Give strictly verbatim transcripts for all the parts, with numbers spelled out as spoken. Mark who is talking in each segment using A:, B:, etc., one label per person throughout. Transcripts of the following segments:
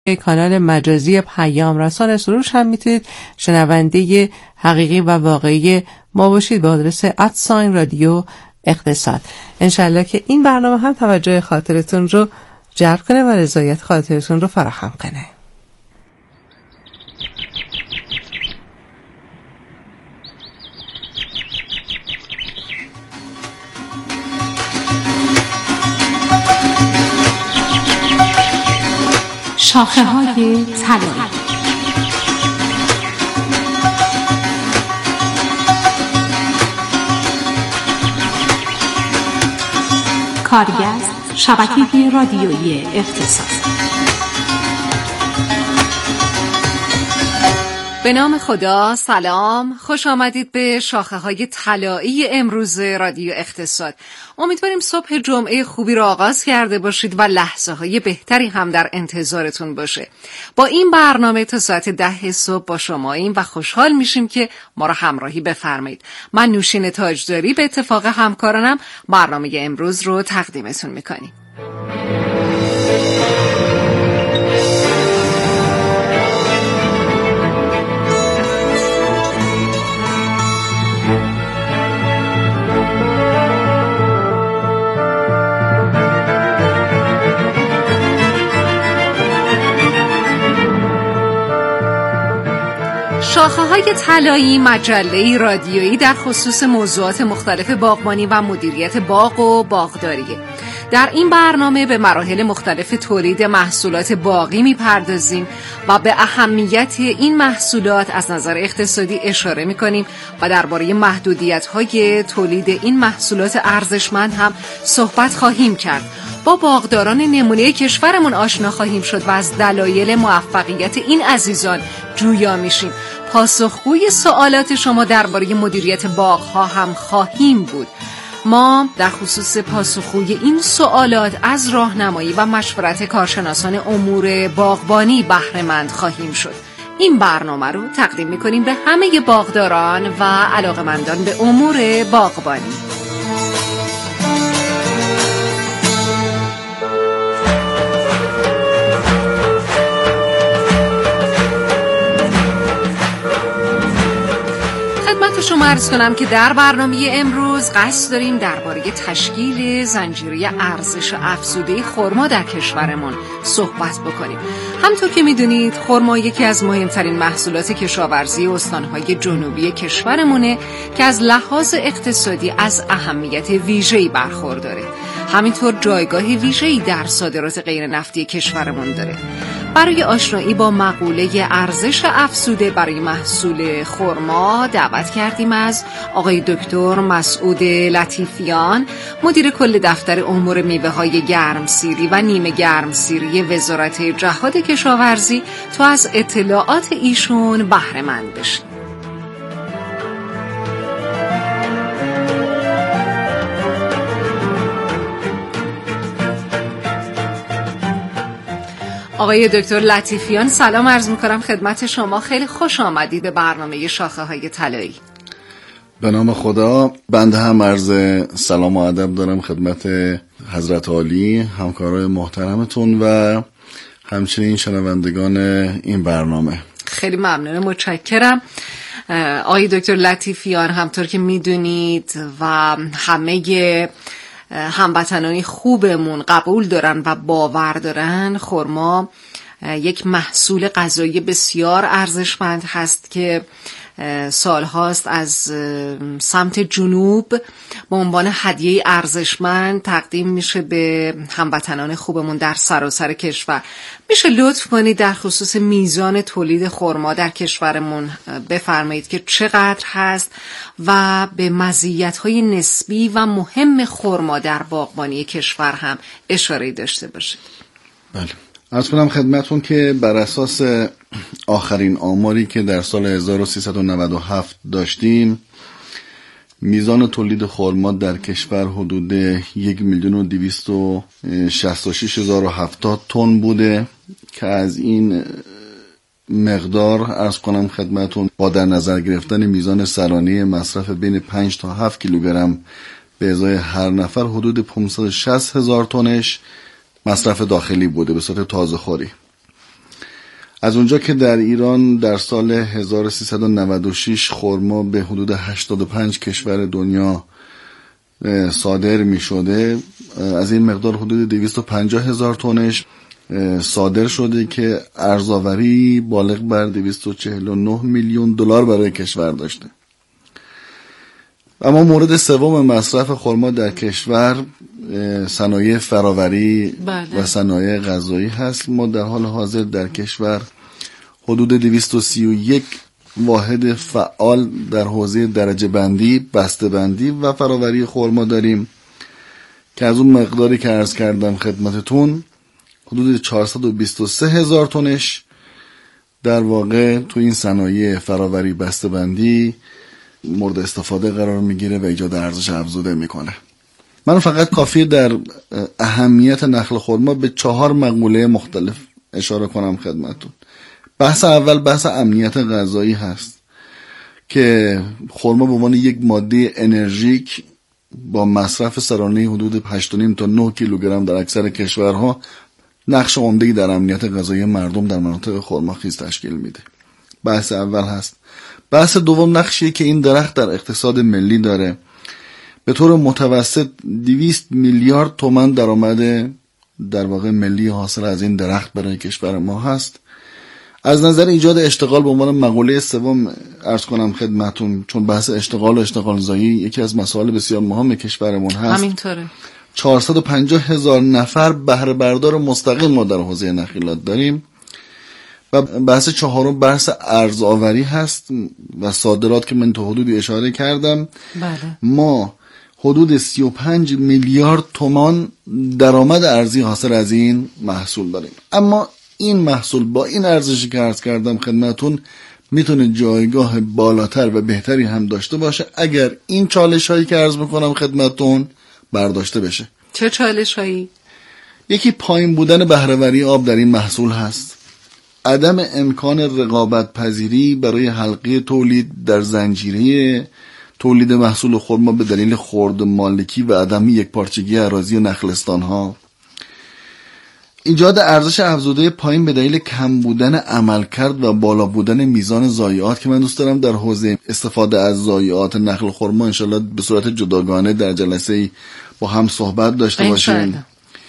A: کانال مجازی پیام رسان سروش هم میتونید شنونده حقیقی و واقعی ما باشید با آدرس ات ساین رادیو اقتصاد. انشالله که این برنامه هم توجه خاطرتون رو جلب کنه و رضایت خاطرتون رو فراهم کنه.
B: شاخه‌های طلایی. کارگست شبکه رادیویی اقتصاد.
C: به نام خدا، سلام، خوش آمدید به شاخه های طلایی امروز رادیو اقتصاد. امیدواریم صبح جمعه خوبی را آغاز کرده باشید و لحظه های بهتری هم در انتظارتون باشه. با این برنامه تا ساعت ده صبح با شماییم و خوشحال میشیم که ما را همراهی بفرمایید. من نوشین تاجداری به اتفاق همکارانم برنامه امروز رو تقدیمتون میکنیم. شاخه‌های طلایی مجله رادیویی در خصوص موضوعات مختلف باغبانی و مدیریت باغ و باغداریه. در این برنامه به مراحل مختلف تولید محصولات باغی میپردازیم و به اهمیت این محصولات از نظر اقتصادی اشاره میکنیم و درباره محدودیت‌های تولید این محصولات ارزشمند هم صحبت خواهیم کرد. با باغداران نمونه کشورمون آشنا خواهیم شد و از دلایل موفقیت این عزیزان جویا میشیم. پاسخگوی سوالات شما درباره مدیریت باغ‌ها هم خواهیم بود. ما در خصوص پاسخگوی این سوالات از راهنمایی و مشورت کارشناسان امور باغبانی بهره مند خواهیم شد. این برنامه رو تقدیم می‌کنیم به همه باغداران و علاقه‌مندان به امور باغبانی. شما عرض کنم که در برنامه امروز قصد داریم درباره تشکیل زنجیره ارزش افزوده خرما در کشورمون صحبت بکنیم. همطور که میدونید خرما یکی از مهمترین محصولات کشاورزی استانهای جنوبی کشورمونه که از لحاظ اقتصادی از اهمیت ویژه‌ای برخورداره. همینطور جایگاه ویژه‌ای در صادرات غیر نفتی کشورمون داره. برای آشنایی با مقوله ارزش افزوده برای محصول خرما دعوت کردیم از آقای دکتر مسعود لطیفیان، مدیر کل دفتر امور میوه‌های گرمسیری و نیمه گرمسیری وزارت جهاد کشاورزی تا از اطلاعات ایشون بهره مند بشیم. آقای دکتر لطیفیان سلام عرض می‌کنم خدمت شما. خیلی خوش آمدید به برنامه شاخه‌های طلایی.
D: به نام خدا، بنده هم عرض سلام و ادب دارم خدمت حضرت عالی، همکارای محترمتون و همچنین شنوندگان این برنامه.
C: خیلی ممنونم، متشکرم. آقای دکتر لطیفیان همطور که میدونید و همه هموطنان خوبمون قبول دارن و باور دارن، خرما یک محصول غذایی بسیار ارزشمند هست که سالهاست از سمت جنوب به عنوان هدیه ارزشمند تقدیم میشه به هموطنان خوبمون در سراسر کشور. میشه لطف کنید در خصوص میزان تولید خرما در کشورمون بفرمایید که چقدر هست و به مزیت‌های نسبی و مهم خرما در باغبانی کشور هم اشاره داشته باشید.
D: بله، عرض کنم خدمتون که بر اساس آخرین آماری که در سال هزار و سیصد و نود و هفت داشتیم، میزان تولید خرما در کشور حدود یک میلیون و دویست و شصت و شش هزار و هفتاد تن بوده که از این مقدار عرض کنم خدمتون با در نظر گرفتن میزان سرانه مصرف بین پنج تا هفت کیلوگرم به ازای هر نفر حدود پانصد و شصت هزار تنش مصرف داخلی بوده به صورت تازه خوری. از اونجا که در ایران در سال هزار و سیصد و نود و شش خرما به حدود هشتاد و پنج کشور دنیا صادر می شده، از این مقدار حدود دویست و پنجاه هزار تنش صادر شده که ارزآوری بالغ بر دویست و چهل و نه میلیون دلار برای کشور داشته. اما مورد سوم مصرف خرما در کشور صنایع فرآوری
C: بله.
D: و صنایع غذایی هست. ما در حال حاضر در کشور حدود دویست و سی و یک واحد فعال در حوزه درجه بندی، بسته بندی و فرآوری خرما داریم که از اون مقداری که عرض کردم خدمتتون حدود چهارصد و بیست و سه هزار تنش در واقع تو این صنایع فرآوری بسته بندی مورد استفاده قرار میگیره و ایجاد ارزش افزوده میکنه. من فقط کافیه در اهمیت نخل خرما به چهار مقوله مختلف اشاره کنم خدمتتون. بحث اول بحث امنیت غذایی هست که خرما به عنوان یک ماده انرژیک با مصرف سرانه حدود هشت و نیم تا نه کیلوگرم در اکثر کشورها نقش عمده‌ای در امنیت غذایی مردم در مناطق خرماخیز تشکیل میده. بحث اول هست. بحث دوم نقشی که این درخت در اقتصاد ملی داره. به طور متوسط دویست میلیارد تومان درآمد در واقع ملی حاصل از این درخت برای کشور ما هست. از نظر ایجاد اشتغال به عنوان مقوله سوم عرض کنم خدمتون، چون بحث اشتغال و اشتغال زایی یکی از مسائل بسیار مهم کشورمون هست.
C: همینطوره.
D: چهارصد و پنجاه هزار نفر بهره بردار مستقیم ما در حوزه نخیلات داریم. و بحث چهارم بحث ارزآوری هست و صادرات که من تو حدودی اشاره کردم.
C: بله.
D: ما حدود سی و پنج میلیارد تومان درآمد ارزی حاصل از این محصول داریم. اما این محصول با این ارزشی که عرض کردم خدمتون میتونه جایگاه بالاتر و بهتری هم داشته باشه اگر این چالش هایی که عرض میکنم خدمتون برداشته بشه.
C: چه چالش هایی؟
D: یکی پایین بودن بهره‌وری آب در این محصول هست. عدم امکان رقابت پذیری برای حلقه تولید در زنجیره تولید محصول خرما به دلیل خرد مالکی و عدم یکپارچگی اراضی نخلستان ها. ایجاد ارزش افزوده پایین به دلیل کم بودن عملکرد و بالا بودن میزان ضایعات که من دوست دارم در حوزه استفاده از ضایعات نخل خرما انشالله به صورت جداگانه در جلسه با هم صحبت داشته باشیم.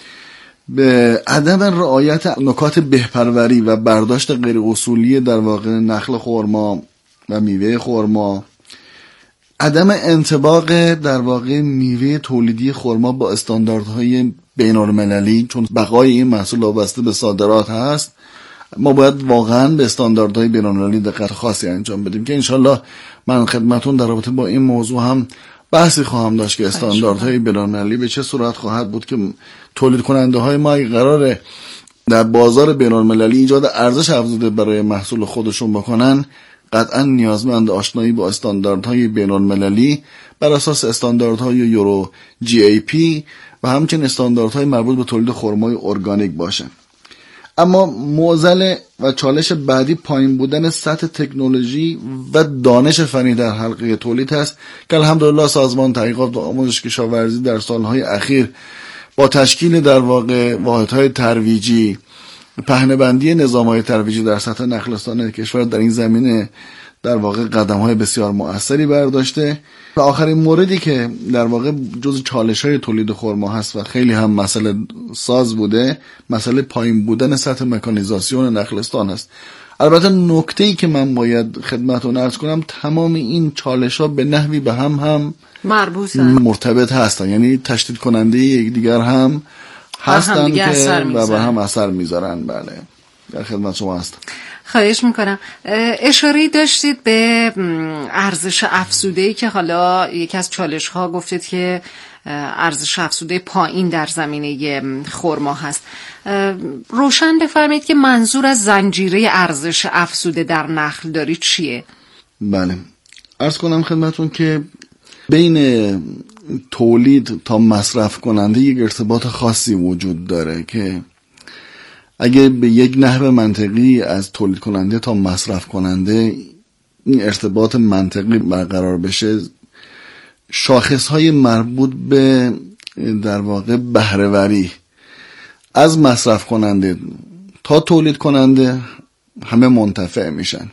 D: به عدم رعایت نکات بهپروری و برداشت غیر اصولی در واقع نخل خرما و میوه خرما، عدم انطباق در واقع میوه تولیدی خرما با استانداردهای بین‌المللی، چون بقای این محصول وابسته به صادرات هست، ما باید واقعا به استانداردهای بین‌المللی دقت خاصی انجام بدیم که انشالله من خدمتون در رابطه با این موضوع هم بحثی خواهم داشت که استانداردهای بین‌المللی به چه صورت خواهد بود که تولید کننده های ما قراره در بازار بین‌المللی ایجاد ارزش افزوده برای محصول خودشون بکنن، قطعا نیازمند آشنایی با استانداردهای بین‌المللی بر اساس استانداردهای یورو جی ای پی و همچنین استانداردهای مربوط به تولید خرمای ارگانیک باشه. اما معضل و چالش بعدی پایین بودن سطح تکنولوژی و دانش فنی در حلقه تولید هست که الحمدلله سازمان تحقیقات و آموزش کشاورزی در سالهای اخیر با تشکیل در واقع واحدهای ترویجی، پهنه‌بندی نظام‌های ترویجی در سطح نخلستان کشور در این زمینه در واقع قدم‌های بسیار مؤثری برداشته. و آخرین موردی که در واقع جز چالش‌های تولید خرما هست و خیلی هم مسئله ساز بوده، مسئله پایین بودن سطح مکانیزاسیون نخلستان هست. البته نکته‌ای که من باید خدمتتون عرض کنم، تمام این چالش‌ها به نحوی به هم هم
C: مربوطن،
D: مرتبط هستن، یعنی تشدید کننده یکدیگر هم هستن که و به هم اثر میذارن. بله، در خدمت شما هستم.
C: خواهش میکنم. اشاره داشتید به ارزش افزوده‌ای که حالا یکی از چالش ها گفتید که ارزش افزوده پایین در زمینه خرما هست. روشن بفرمایید که منظور از زنجیره ارزش افزوده در نخل داری چیه؟
D: بله، عرض کنم خدمتون که بین تولید تا مصرف کننده یک ارتباط خاصی وجود داره که اگه به یک نحو منطقی از تولید کننده تا مصرف کننده این ارتباط منطقی برقرار بشه، شاخصهای مربوط به در واقع بهره‌وری از مصرف کننده تا تولید کننده همه منتفع میشن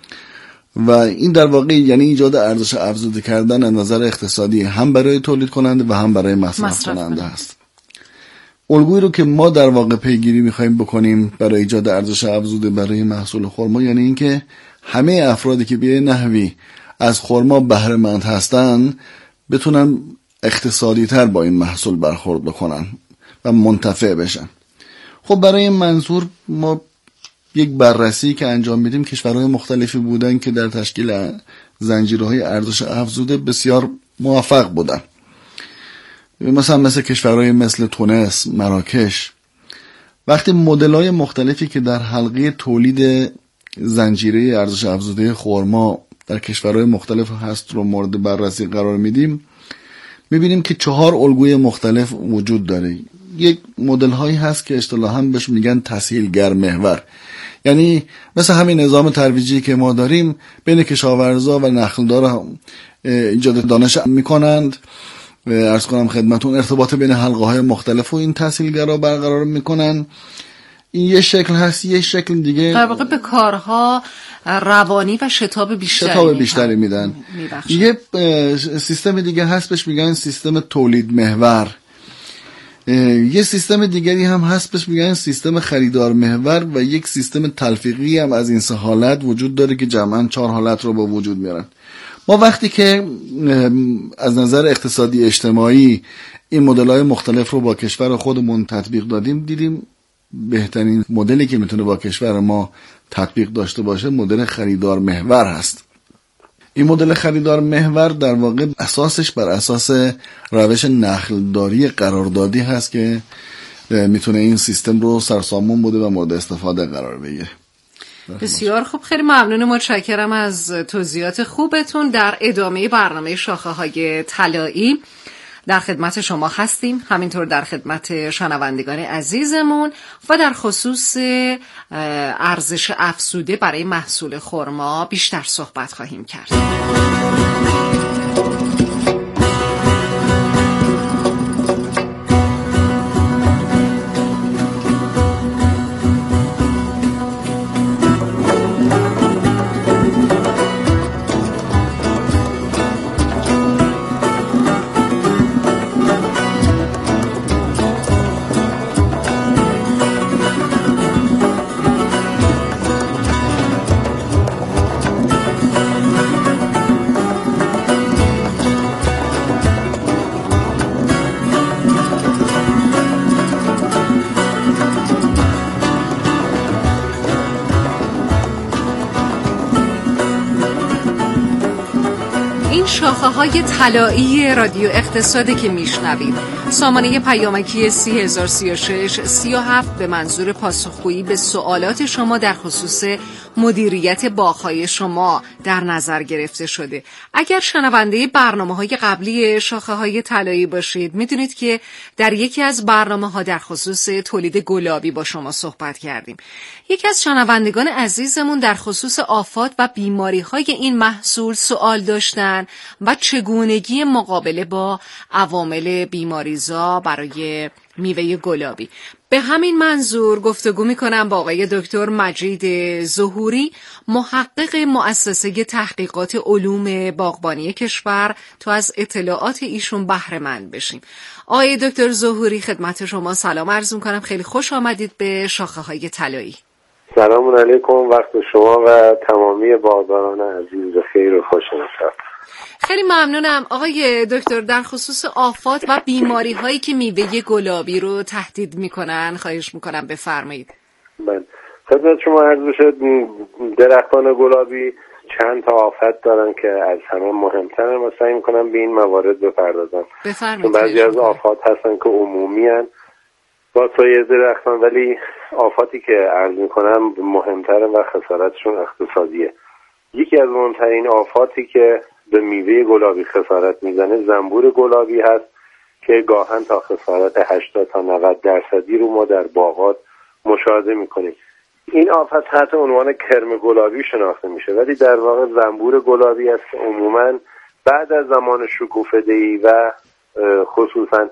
D: و این در واقع یعنی ایجاد ارزش افزوده کردن از نظر اقتصادی هم برای تولید کننده و هم برای مصرف کننده هست. الگویی رو که ما در واقع پیگیری میخوایم بکنیم برای ایجاد ارزش افزوده برای محصول خرما یعنی اینکه همه افرادی که به نحوی از خرما بهره مند هستن بتونن اقتصادی تر با این محصول برخورد بکنن و منتفع بشن. خب برای این منظور ما یک بررسی که انجام میدیم کشورهای مختلفی بودن که در تشکیل زنجیرهای ارزش افزوده بسیار موفق بودن، مثلا مثل کشورهای مثل تونس، مراکش. وقتی مدل‌های مختلفی که در حلقه تولید زنجیره ارزش افزوده خرما در کشورهای مختلف هست رو مورد بررسی قرار میدیم، میبینیم که چهار الگوی مختلف وجود داره. یک مدل هایی هست که اصطلاحاً بهش میگن تسهیلگر محور، یعنی مثل همین نظام ترویجی که ما داریم بین کشاورزا و نخلدار ایجاد دانش میکنند. عرض کنم خدمتون ارتباط بین حلقه های مختلف و این تسهیلگرا برقرار میکنن. این یه شکل هست. یه شکل دیگه
C: در واقع به کارها روانی و شتاب بیشتری
D: شتاب بیشتری میدن. یه سیستم دیگه هست بهش میگن سیستم تولید محور. یه سیستم دیگری هم هست بهش میگن سیستم خریدار محور و یک سیستم تلفیقی هم از این سه حالت وجود داره که جمعاً چهار حالت رو با وجود میارن. ما وقتی که از نظر اقتصادی اجتماعی این مدل‌های مختلف رو با کشور خودمون تطبیق دادیم، دیدیم بهترین مدلی که میتونه با کشور ما تطبیق داشته باشه مدل خریدار محور هست. این مدل خریدار محور در واقع اساسش بر اساس روش نخلداری قراردادی هست که میتونه این سیستم رو سرسامون بوده و مورد استفاده قرار بگیره.
C: بسیار خوب، خیلی ممنون، متشکرم از توضیحات خوبتون. در ادامه برنامه شاخه های طلایی در خدمت شما هستیم، همینطور در خدمت شنوندگان عزیزمون و در خصوص ارزش افزوده برای محصول خرما بیشتر صحبت خواهیم کرد. شاخه های طلایی رادیو اقتصادی که میشنوید، سامانه پیامکی سی هزار و سی و شش سی و هفت به منظور پاسخگویی به سوالات شما در خصوص مدیریت باغ‌های شما در نظر گرفته شده. اگر شنونده برنامه‌های قبلی شاخه های طلایی باشید، میدونید که در یکی از برنامه‌ها در خصوص تولید گلابی با شما صحبت کردیم. یکی از شنوندگان عزیزمون در خصوص آفات و بیماری‌های این محصول سوال داشتن و چگونگی مقابله با عوامل بیماریزا برای میوه گلابی. به همین منظور گفتگو میکنم با آقای دکتر مجید ظهوری، محقق مؤسسه تحقیقات علوم باغبانی کشور، تا از اطلاعات ایشون بهره مند بشیم. آقای دکتر ظهوری، خدمت شما سلام عرض میکنم، خیلی خوش آمدید به شاخه های طلایی.
E: سلام علیکم، وقت شما و تمامی باغبانان عزیز بخیر و خوش آمدید.
C: خیلی ممنونم آقای دکتر. در خصوص آفات و بیماری هایی که میوه گلابی رو تهدید میکنن خواهش میکنم بفرمایید.
E: من خدمت شما عرض بشه، درختان گلابی چند تا آفت دارن که از همه مهمترن و سعی میکنم به این موارد بپردازم.
C: بفرمایید.
E: بعضی از آفات هستن که عمومی هستن با سایر درختان، ولی آفاتی که عرض میکنم مهمترن و خسارتشون اقتصادیه. یکی از مهمترین آفاتی که به میوه گلابی خسارت میزنه زنبور گلابی هست که گاهن تا خسارت هشتاد تا نود درصدی رو ما در باغات مشاهده میکنیم. این آفت تحت عنوان کرم گلابی شناخته میشه، ولی در واقع زنبور گلابی است که عموماً بعد از زمان شکوفه‌دهی و خصوصاً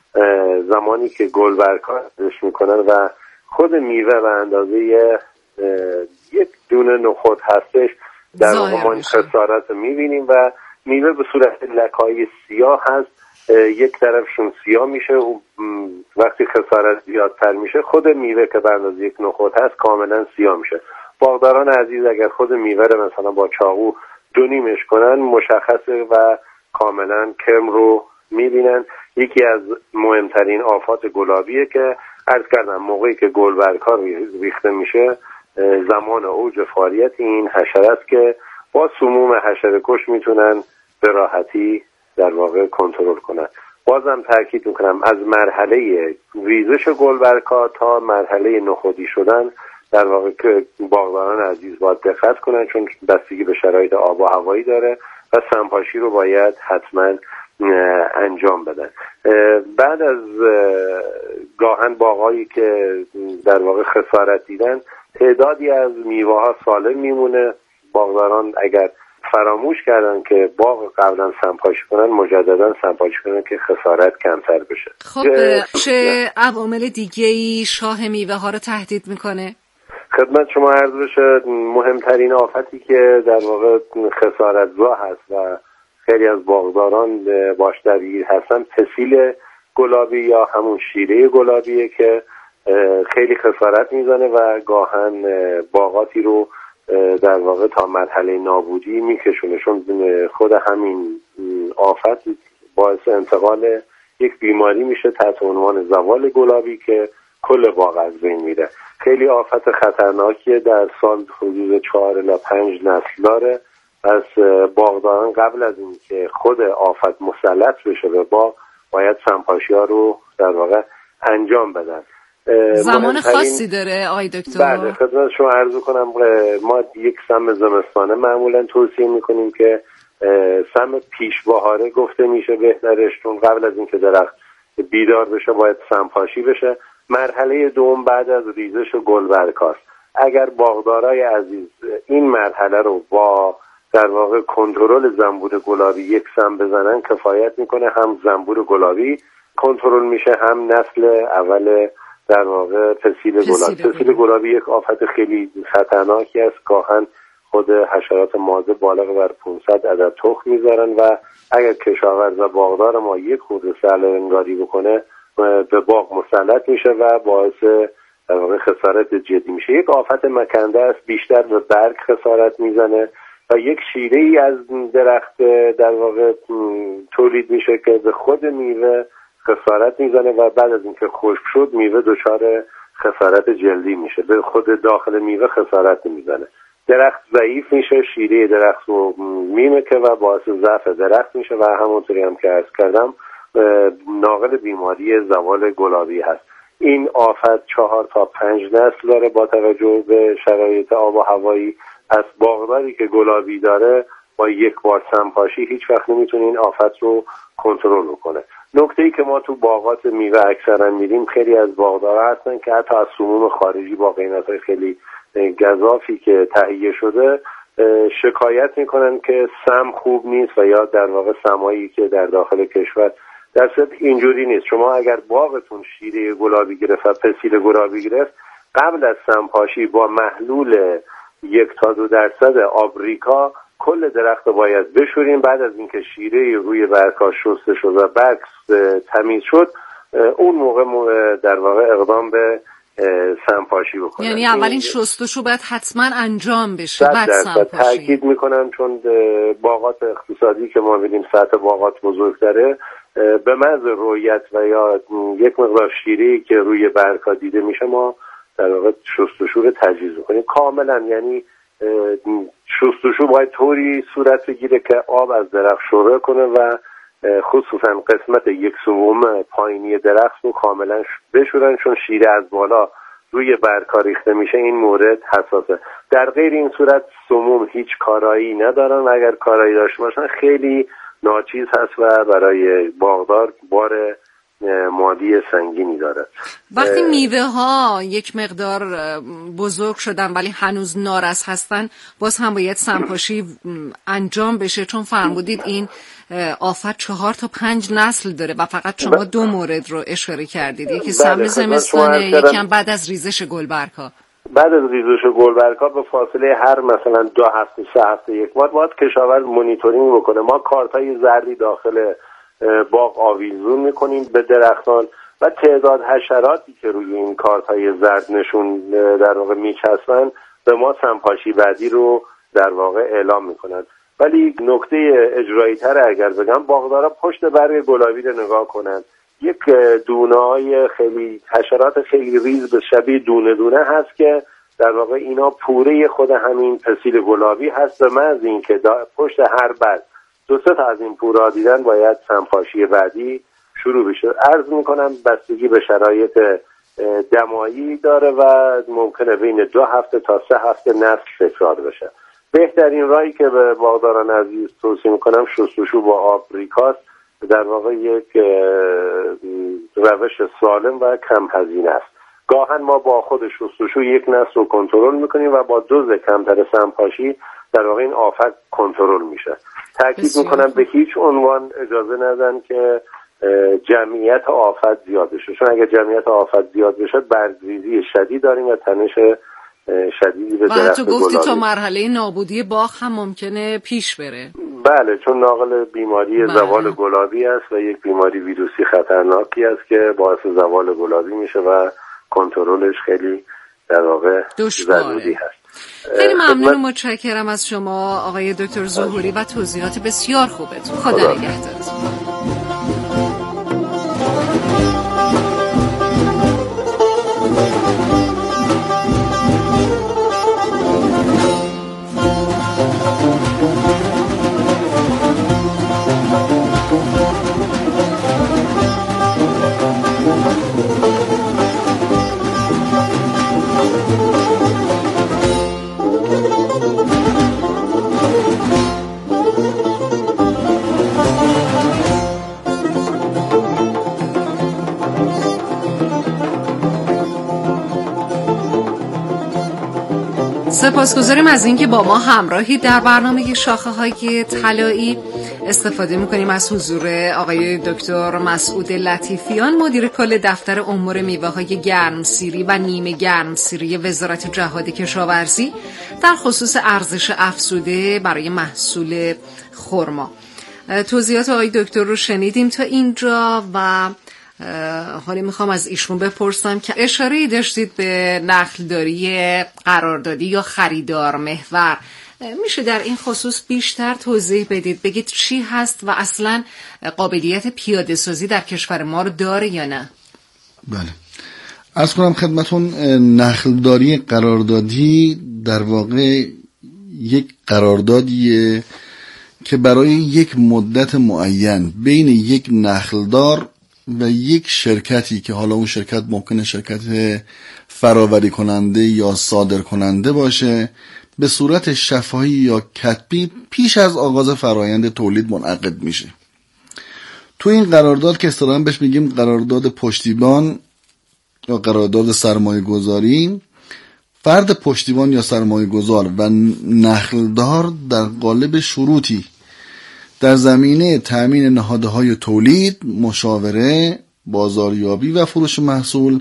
E: زمانی که گل برکار ازش میکنن و خود میوه به اندازه یک دون نخود هستش در واقع ما این خسارت رو میبینیم و میوه به صورت لکه‌های سیاه هست، یک طرفشون سیاه میشه و وقتی خسارت زیادتر میشه خود میوه که به اندازه یک نخود هست کاملا سیاه میشه. باغداران عزیز اگر خود میوه رو مثلا با چاقو دو نیمش کنن مشخصه و کاملا کرم رو میبینن. یکی از مهمترین آفات گلابیه که عرض کردم موقعی که گلبرگ‌ها ریخته میشه زمان اوج فعالیت این حشره است که با سموم حشره‌کش میتونن به راحتی در واقع کنترل کنن. بازم تاکید میکنم از مرحله ریزش گلبرگ‌ها تا مرحله نخودی شدن در واقع که باغبانان عزیز باید دقت کنن چون بستگی به شرایط آب و هوایی داره و سمپاشی رو باید حتما انجام بدن. بعد از گاهن باغایی که در واقع خسارت دیدن تعدادی از میوه ها سالم میمونه. باغداران اگر فراموش کردن که باغ قبلا سمپاشی کنن مجددا سمپاشی کنن که خسارت کمتر بشه.
C: خب چه عوامل دیگه‌ای شاه میوه ها رو تهدید میکنه؟
E: خدمت شما عرض بشه مهمترین آفتی که در واقع خسارتزا هست و خیلی از باغداران باش درگیر هستن پسیل گلابی یا همون شیره گلابیه که خیلی خسارت میزنه و گاهن باغاتی رو در واقع تا مرحله نابودی میکشونه چون خود همین آفت باعث انتقال یک بیماری میشه تحت عنوان زوال گلابی که کل باغ از بین میره. خیلی آفت خطرناکیه، در سال حدود چهار الی پنج نسل داره. پس باغداران قبل از این که خود آفت مسلط بشه به باغ باید سمپاشی ها رو در واقع انجام بدن.
C: زمان خاصی داره آقای دکتر؟
E: بله خدمت شما عرض کنم ما یک سم زمستانه معمولا توصیه میکنیم که سم پیش بهاره گفته میشه بهترش چون قبل از اینکه درخت بیدار بشه باید سمپاشی بشه. مرحله دوم بعد از ریزش گلبرگ‌هاست. اگر باغدارای عزیز این مرحله رو با در واقع کنترل زنبور گلابی یک سم بزنن کفایت میکنه، هم زنبور گلابی کنترل میشه هم نسل اول در واقع پسیل گلابی. پسیل گلابی یک آفت خیلی خطرناکی است، گاهن خود حشرات ماده بالغ بر پانصد عدد تخم میذارن و اگر کشاورز و باغدار ما یک خورده سرلنگاری بکنه به باغ مسلط میشه و باعث در واقع خسارت جدی میشه. یک آفت مکنده است، بیشتر به برگ خسارت میزنه و یک شیره ای از درخت در واقع تولید میشه که به خود میوه خسارت میزنه و بعد از اینکه خشک شد میوه دچار خسارت جلدی میشه، به خود داخل میوه خسارت میزنه. درخت ضعیف میشه، شیره درخت رو میمکه و باعث ضعف درخت میشه و همونطوری هم که عرض کردم ناقل بیماری زوال گلابی هست. این آفت چهار تا پنج نسل داره با توجه به شرایط آب و هوایی. از باغداری که گلابی داره با یک بار سمپاشی هیچ وقت نمیتونه این آفت رو کنترل کنه. نکته‌ای که ما تو باغات میوه اکثرا می‌بینیم خیلی از باغدارا هستن که حتی از سموم خارجی با قیمت‌های خیلی گزافی که تهیه شده شکایت میکنن که سم خوب نیست و یا در واقع سمایی که در داخل کشور در صورت اینجوری نیست. شما اگر باغتون شیره گلابی گرفت و پسیل گلابی گرفت قبل از سمپاشی با محلول یک تا دو درصد آبریکا کل درخت باید بشوریم. بعد از اینکه شیره روی برگ‌ها شسته شد و برگ تمیز شد اون موقع در واقع اقدام به سمپاشی بکنن.
C: یعنی اولین شستشو باید حتما انجام بشه بعد سمپاشی.
E: تاکید میکنم چون باغات اقتصادی که ما ببینیم سطح باغات بزرگ داره به محض رویت و یا یک مقدار شیره‌ای که روی برگ‌ها دیده میشه ما در واقع شستشو رو تجویز میکنیم کاملا. یعنی شستشو باید طوری صورت بگیره که آب از درخت شروع کنه و خصوصا قسمت یک سوم پایینی درخت رو کاملا بشورن چون شیره از بالا روی برگ‌ها ریخته میشه. این مورد حساسه. در غیر این صورت سموم هیچ کارایی ندارن و اگر کارایی داشته باشن خیلی ناچیز هست و برای باغدار بار مالی سنگینی داره.
C: وقتی میوه ها یک مقدار بزرگ شدن ولی هنوز نارس هستن باز هم باید سمپاشی انجام بشه چون فرمودید این آفت چهار تا پنج نسل داره و فقط شما ب... دو مورد رو اشاره کردید، یکی سم زمستانه یکی هم بعد از ریزش گلبرگ‌ها.
E: بعد از ریزش گلبرگ‌ها به فاصله هر مثلا دو هفته سه هفته یک بار باید کشاورز مونیتورینگ بکنه. ما کارتای زردی داخل باغ آویزون میکنیم به درختان و تعداد حشراتی که روی این کارتای زرد نشون در واقع میچسبن به ما سمپاشی بعدی رو در واقع اعلام میکنن. ولی نکته اجرایی تر اگر بگم، باغدارا پشت برگ گلابی رو نگاه کنن، یک دونه‌های خیلی حشرات خیلی ریز به شبیه دونه دونه هست که در واقع اینا پوره خود همین پسیل گلابی هست. به محض اینکه پشت هر برگ دو سه تا از این پورا دیدن باید سمپاشی بعدی شروع بشه. عرض میکنم بستگی به شرایط دمایی داره و ممکنه بین دو هفته تا سه هفته نسل تکرار بشه. بهترین راهی که به باغداران عزیز توصیه میکنم شستشو با آب ریکاست، در واقع یک روش سالم و کم هزینه است. گاهن ما با خود شستشو یک نسل رو کنترل میکنیم و با دوز کمتر سمپاشی در واقع این آفت کنترل میشه. تاکید میکنم به هیچ عنوان اجازه ندن که جمعیت آفت زیاد بشه، چون اگر جمعیت آفت زیاد بشه برگریزی شدید داریم و تنش شدیدی به درخت گلابی. و حتی
C: گفتی تا مرحله نابودی باغ هم ممکنه پیش بره.
E: بله، چون ناقل بیماری بله. زوال گلابی است و یک بیماری ویروسی خطرناکی است که باعث زوال گلابی میشه و کنترلش خیلی در واقع ضروری هست.
C: خیلی ممنون و متشکرم از شما آقای دکتر ظهوری و توضیحات بسیار خوبتون. خدا, خدا. نگهدارتون. سپاسگزاریم از اینکه با ما همراهی. در برنامه شاخه‌های طلایی استفاده می‌کنیم از حضور آقای دکتر مسعود لطیفیان، مدیر کل دفتر امور میوه‌های گرمسیری و نیمه گرمسیری وزارت جهاد کشاورزی در خصوص ارزش افزوده برای محصول خرما. توضیحات آقای دکتر رو شنیدیم تا اینجا و حالا میخوام از ایشون بپرسم که اشاره‌ای داشتید به نخلداری قراردادی یا خریدار محور. میشه در این خصوص بیشتر توضیح بدید؟ بگید چی هست و اصلا قابلیت پیاده سازی در کشور ما رو داره یا نه؟
D: بله، عرض کنم خدمتون نخلداری قراردادی در واقع یک قراردادیه که برای یک مدت معین بین یک نخلدار و یک شرکتی که حالا اون شرکت ممکنه شرکت فراوری کننده یا صادر کننده باشه، به صورت شفاهی یا کتبی پیش از آغاز فرایند تولید منعقد میشه. تو این قرارداد که اصطلاحاً بهش میگیم قرارداد پشتیبان یا قرارداد سرمایه گذاری، فرد پشتیبان یا سرمایه گذار و نخلدار در قالب شروطی در زمینه تأمین نهادهای تولید، مشاوره، بازاریابی و فروش محصول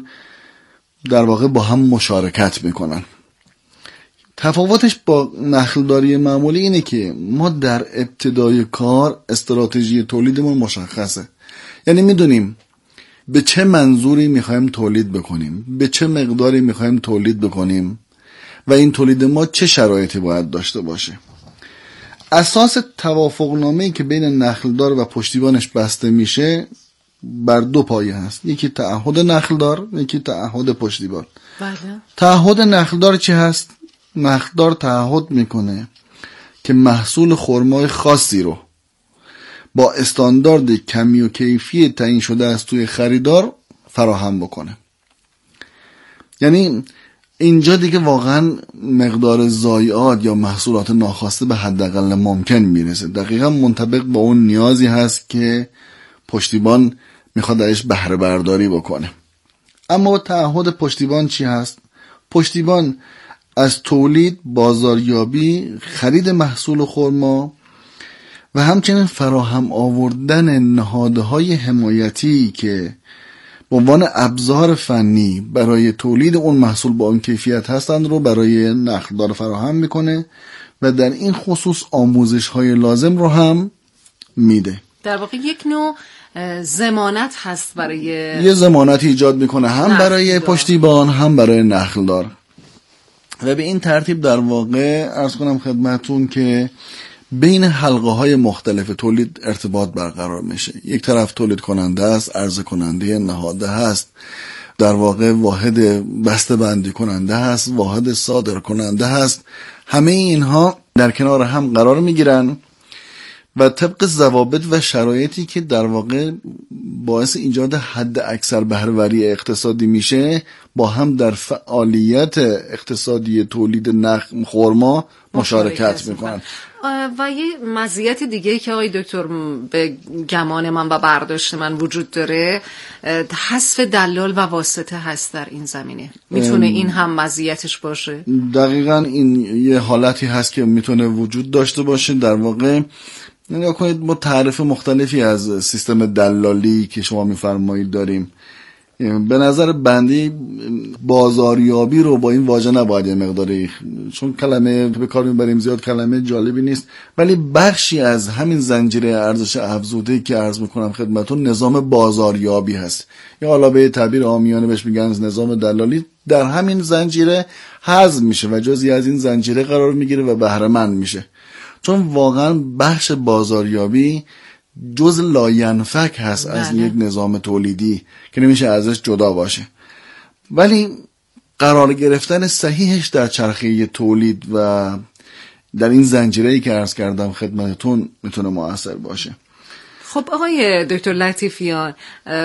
D: در واقع با هم مشارکت میکنن. تفاوتش با نخلداری معمولی اینه که ما در ابتدای کار استراتژی تولیدمون مشخصه، یعنی میدونیم به چه منظوری میخوایم تولید بکنیم، به چه مقداری میخوایم تولید بکنیم و این تولید ما چه شرایطی باید داشته باشه. اساس توافقنامه‌ای که بین نخلدار و پشتیبانش بسته میشه بر دو پایه هست، یکی تعهد نخلدار، یکی تعهد پشتیبان.
C: بله.
D: تعهد نخلدار چی هست؟ نخلدار تعهد میکنه که محصول خرمای خاصی رو با استاندارد کمی و کیفی تعیین شده از توی خریدار فراهم بکنه. یعنی اینجا دیگه واقعا مقدار ضایعات یا محصولات ناخواسته به حداقل ممکن میرسه، دقیقا منطبق با اون نیازی هست که پشتیبان میخواد درش بهره برداری بکنه. اما تعهد پشتیبان چی هست؟ پشتیبان از تولید، بازاریابی، خرید محصول خرما و همچنین فراهم آوردن نهادهای حمایتی که به عنوان ابزار فنی برای تولید اون محصول با اون کیفیت هستند رو برای نخلدار فراهم میکنه و در این خصوص آموزش های لازم رو هم میده.
C: در واقع یک نوع ضمانت هست برای
D: یه ضمانتی ایجاد میکنه هم برای پشتیبان هم برای نخلدار و به این ترتیب در واقع عرض کنم خدمتون که بین حلقه های مختلف تولید ارتباط برقرار میشه. یک طرف تولید کننده است، عرضه کننده نهاده هست، در واقع واحد بسته بندی کننده هست، واحد صادر کننده هست. همه اینها در کنار هم قرار میگیرن و طبق ضوابط و شرایطی که در واقع باعث ایجاد حد اکثر بهره‌وری اقتصادی میشه با هم در فعالیت اقتصادی تولید نخل خرما مشارکت میکنن.
C: و یه مزیت دیگه که آقای دکتر به گمان من و برداشت من وجود داره، حذف دلال و واسطه هست در این زمینه. میتونه این هم مزیتش باشه؟
D: دقیقاً این یه حالتی هست که میتونه وجود داشته باشه. در واقع نگاه کنید ما تعریف مختلفی از سیستم دلالی که شما میفرمایید داریم. به نظر بندی بازاریابی رو با این واژه نباید یه مقداری، چون کلمه به کار میبریم زیاد کلمه جالبی نیست، ولی بخشی از همین زنجیره ارزش افزوده که عرض میکنم خدمتون نظام بازاریابی هست، یا حالا به تعبیر عامیانه بهش میگن نظام دلالی، در همین زنجیره حذف میشه و جزئی از این زنجیره قرار میگیره و بهره مند میشه. چون واقعا بخش بازاریابی جز لاینفک هست بله. از یک نظام تولیدی که نمیشه ازش جدا باشه، ولی قرار گرفتن صحیحش در چرخه تولید و در این زنجیره‌ای که عرض کردم خدمتتون میتونه مؤثر باشه.
C: خب آقای دکتر لطیفیان،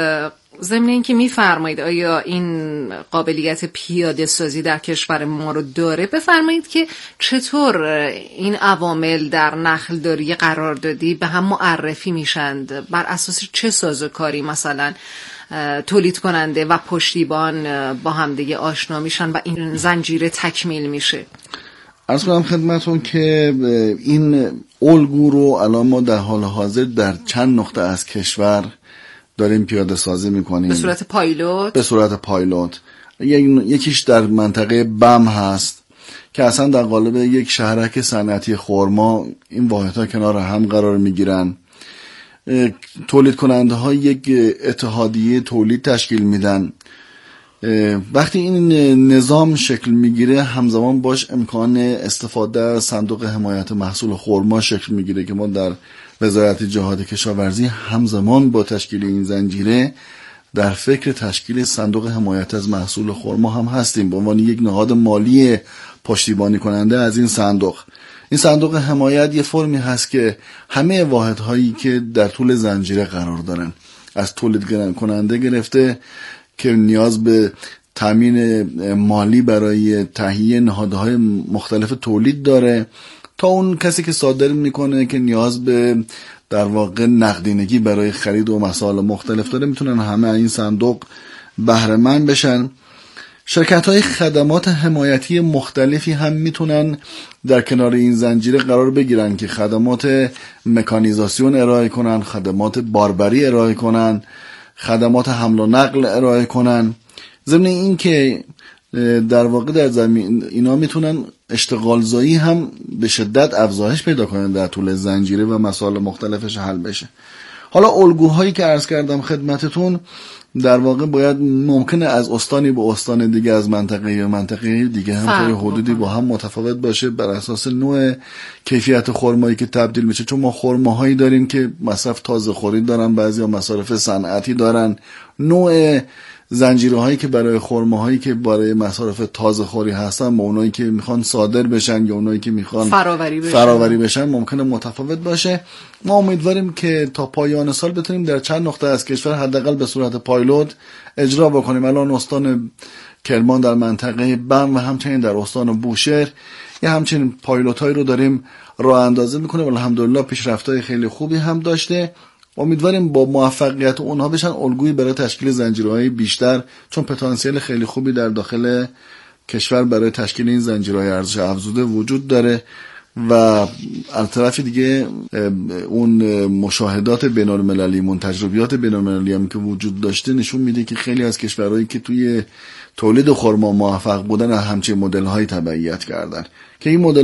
C: ضمن این که میفرمایید آیا این قابلیت پیاده سازی در کشور ما رو داره، بفرمایید که چطور این عوامل در نخلداری قراردادی به هم معرفی میشند؟ بر اساس چه سازوکاری مثلا تولید کننده و پشتیبان با همدیگه آشنا میشن و این زنجیره تکمیل میشه؟
D: عرض کنم خدمتون که این الگو رو الان ما در حال حاضر در چند نقطه از کشور داریم پیاده سازی میکنیم.
C: به صورت پایلوت؟
D: به صورت پایلوت. یکیش در منطقه بم هست که اصلا در قالب یک شهرک صنعتی خرما این واحدها کنار هم قرار میگیرن. تولید کننده ها یک اتحادیه تولید تشکیل میدن. وقتی این نظام شکل میگیره همزمان باش امکان استفاده از صندوق حمایت محصول خرما شکل میگیره که ما در وزارت جهاد کشاورزی همزمان با تشکیل این زنجیره در فکر تشکیل صندوق حمایت از محصول خرما هم هستیم به عنوان یک نهاد مالی پشتیبانی کننده از این صندوق. این صندوق حمایت یه فرمی هست که همه واحدهایی که در طول زنجیره قرار دارن، از تولید کننده گرفته که نیاز به تامین مالی برای تهیه نهادهای مختلف تولید داره، تا اون کسی که صادر میکنه که نیاز به در واقع نقدینگی برای خرید و مسائل مختلف داره، میتونن همه این صندوق بهره مند بشن. شرکت‌های خدمات حمایتی مختلفی هم میتونن در کنار این زنجیره قرار بگیرن که خدمات مکانیزاسیون ارائه کنن، خدمات باربری ارائه کنن، خدمات حمل و نقل ارائه کنن. ضمن این که در واقع در زمین اینا میتونن اشتغال زایی هم به شدت افزایش پیدا کنن در طول زنجیره و مسائل مختلفش حل بشه. حالا الگوهایی که عرض کردم خدمتتون در واقع باید ممکنه از استانی به استان دیگه، از منطقه به منطقه دیگه هم تا حدودی با هم متفاوت باشه بر اساس نوع کیفیت خرمایی که تبدیل میشه. چون ما خرماهایی داریم که مصرف تازه خوری دارن، بعضیا مصارف صنعتی دارن. نوع زنجیرهایی که برای خرماهایی که برای مصارف تازه خوری هستن با اونایی که میخوان صادر بشن یا اونایی که میخوان
C: فراوری بشن,
D: فراوری بشن ممکنه متفاوت باشه. ما امیدواریم که تا پایان سال بتونیم در چند نقطه از کشور حداقل به صورت پایلوت اجرا بکنیم. الان استان کرمان در منطقه بم و همچنین در استان بوشهر یه همچنین پایلوتایی رو داریم راه اندازی میکنه و الحمدلله پیشرفت‌های خیلی خوبی هم داشته. امیدواریم با موفقیت اونها بشن الگویی برای تشکیل زنجیرهای بیشتر، چون پتانسیل خیلی خوبی در داخل کشور برای تشکیل این زنجیرهای ارزش افزوده وجود داره و از طرف دیگه اون مشاهدات بین‌المللی، اون تجربیات بین‌المللی هم که وجود داشته نشون میده که خیلی از کشورهایی که توی تولید خرما موفق بودن همچین مدل‌هایی تبعیت کردن که این مدل